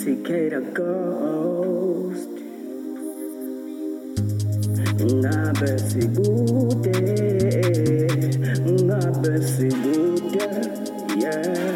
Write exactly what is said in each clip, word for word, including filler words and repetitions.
T K the Ghost. Ngabe sikude, ngabe sikude, yeah.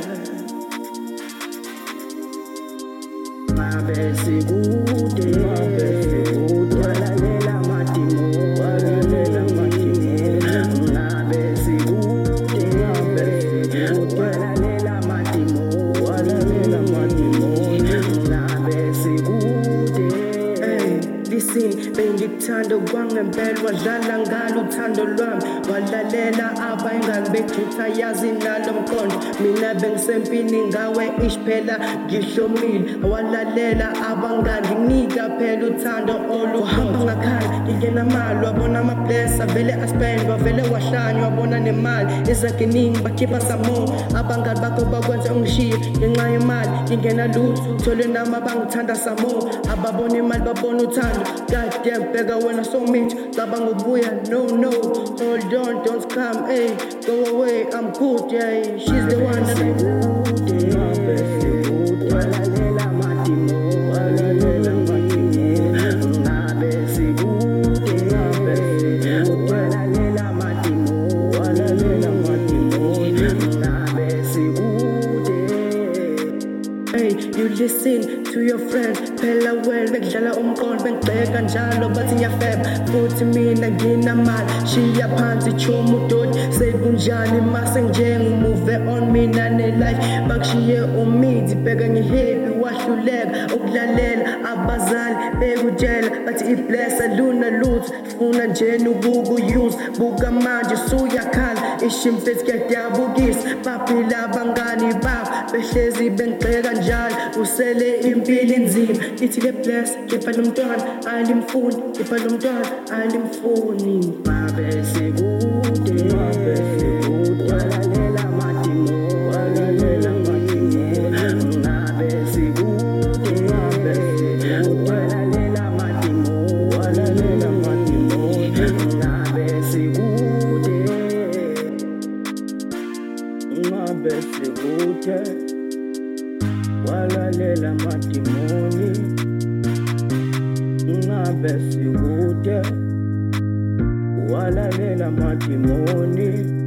Ngabe sikude, ngabe sikude, walalela matimo, walalela matimo. Ngabe sikude, ngabe sikude, walalela matimo, walalela matimo. Ngabe sikude. Hey, listen, bengikuthanda kwangempela, wadlala ngalo uthando lwami, walalela abayingane bethutha yazi nalo mqondo. Mina bengisempini ngawe isiphela ngihlomile, walalela abangane nginika phela uthando oluhamba ngakhala. Ngingenamali wabona amablessa vele aspend, wavele wahlanya wabona nemali ezakiningi bakhipha samo. Abangane bakho bakwenza ungishiye ngenxa yemali, ngingena lutho thole nami abangithanda samo. Ababona imali babona uthando, goddamn bheka wena so much cabanga ubuya, no no hold on don't come, hey go away I'm good, yeah she's the one that ngabe sikude, walalela matimo, walalela matimo. Ngabe sikude, ngabe sikude, walalela matimo, walalela matimo. Ngabe sikude. Hey, you listen to your friend phela wena bekudlala umqondo bengibheka njalo bathi ngiyafeba futhi mina nginamali shiya phansi chuma udoti sekunjani mase njengumuve on mina ne-life bakushiye umithi bheka ngihappy wahluleka ukulalela abazali bekutshela bathi iblessa luna lutho funa njena ukukuyuza buka manje suyakhala ishimfethi kuyadabukisa baphila abangani bakho behlezi bengibheka njalo usele impilo inzima ithi le bless kepha lo mntwana alimfuni kepha lo mntwana alimfuni. Ngabe sikude, ngabe sikude, walalela matimo, walalela matimo. Ngabe sikude, ngabe sikude, walalela matimo, walalela matimo. Ngabe sikude, ngabe sikude, walalela matimoni. Ngabe sikude, walalela matimoni.